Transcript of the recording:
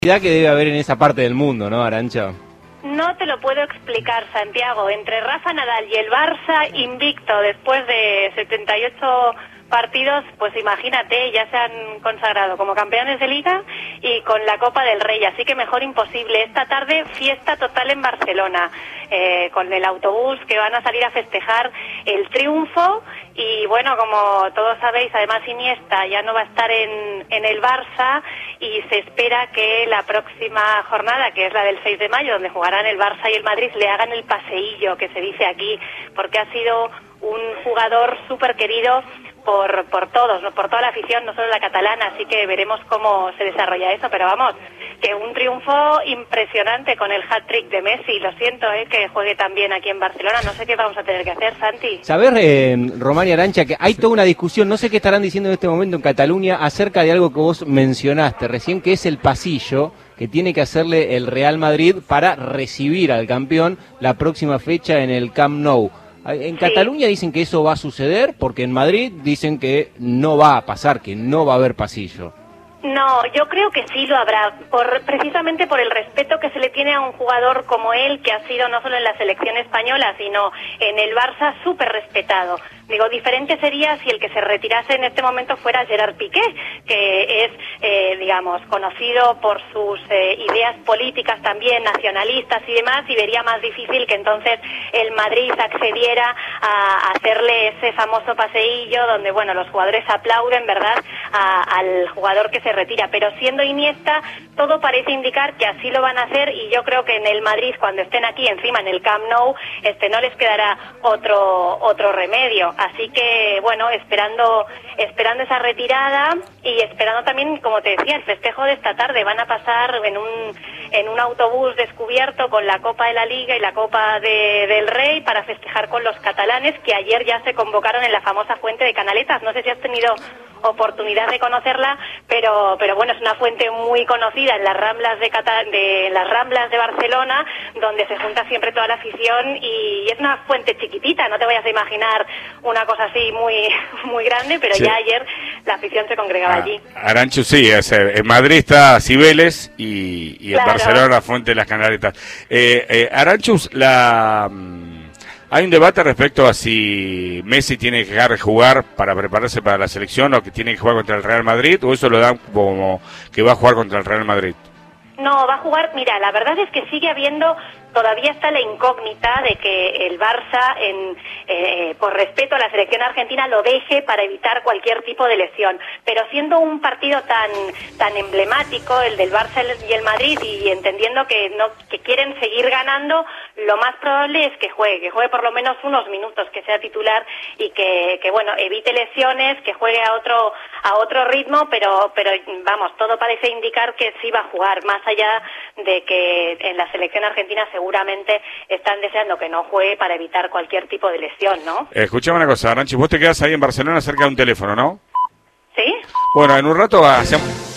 que debe haber en esa parte del mundo, ¿no, Arantxa? No te lo puedo explicar, Santiago. Entre Rafa Nadal y el Barça invicto después de 78 partidos, pues imagínate, ya se han consagrado como campeones de Liga y con la Copa del Rey, así que mejor imposible. Esta tarde fiesta total en Barcelona, con el autobús que van a salir a festejar el triunfo y bueno, como todos sabéis, además Iniesta ya no va a estar en el Barça y se espera que la próxima jornada, que es la del 6 de mayo, donde jugarán el Barça y el Madrid, le hagan el paseillo, que se dice aquí, porque ha sido un jugador súper querido por todos, ¿no? Por toda la afición, no solo la catalana, así que veremos cómo se desarrolla eso, pero vamos, que un triunfo impresionante con el hat-trick de Messi. Lo siento, que juegue también aquí en Barcelona, no sé qué vamos a tener que hacer, Santi. Sabés, Román y Arantxa, que hay toda una discusión, no sé qué estarán diciendo en este momento en Cataluña, acerca de algo que vos mencionaste recién, que es el pasillo que tiene que hacerle el Real Madrid para recibir al campeón la próxima fecha en el Camp Nou. En Cataluña dicen que eso va a suceder, porque en Madrid dicen que no va a pasar, que no va a haber pasillo. No, yo creo que sí lo habrá, precisamente por el respeto que se le tiene a un jugador como él, que ha sido no solo en la selección española, sino en el Barça súper respetado. Digo, diferente sería si el que se retirase en este momento fuera Gerard Piqué, que es, digamos, conocido por sus ideas políticas también, nacionalistas y demás, y vería más difícil que entonces el Madrid accediera a hacerle ese famoso paseillo donde, bueno, los jugadores aplauden, ¿verdad?, al jugador que se retira. Pero siendo Iniesta, todo parece indicar que así lo van a hacer, y yo creo que en el Madrid, cuando estén aquí encima en el Camp Nou, no les quedará otro remedio. Así que, bueno, esperando esa retirada y esperando también, como te decía, el festejo de esta tarde. Van a pasar en un autobús descubierto con la Copa de la Liga y la Copa del Rey para festejar con los catalanes, que ayer ya se convocaron en la famosa fuente de Canaletas. No sé si has tenido oportunidad de conocerla, pero bueno, es una fuente muy conocida en las Ramblas de Barcelona, donde se junta siempre toda la afición, y es una fuente chiquitita, no te vayas a imaginar una cosa así muy grande, pero sí, ya ayer la afición se congregaba allí. Arantxa, sí, en Madrid está Cibeles y en Barcelona la fuente de las Canaletas. Arantxa, hay un debate respecto a si Messi tiene que dejar de jugar para prepararse para la selección, o que tiene que jugar contra el Real Madrid, o eso lo dan como que va a jugar contra el Real Madrid. No, va a jugar. Mira, la verdad es que sigue habiendo, todavía está la incógnita de que el Barça, por respeto a la selección argentina, lo deje para evitar cualquier tipo de lesión. Pero siendo un partido tan emblemático, el del Barça y el Madrid, y entendiendo que quieren seguir ganando, lo más probable es que juegue por lo menos unos minutos, que sea titular y que bueno, evite lesiones, que juegue a otro ritmo, pero vamos, todo parece indicar que sí va a jugar, más allá de que en la selección argentina seguramente están deseando que no juegue para evitar cualquier tipo de lesión, ¿no? Escuchame una cosa, Arantxa, vos te quedás ahí en Barcelona cerca de un teléfono, ¿no? ¿Sí? Bueno, en un rato hacemos...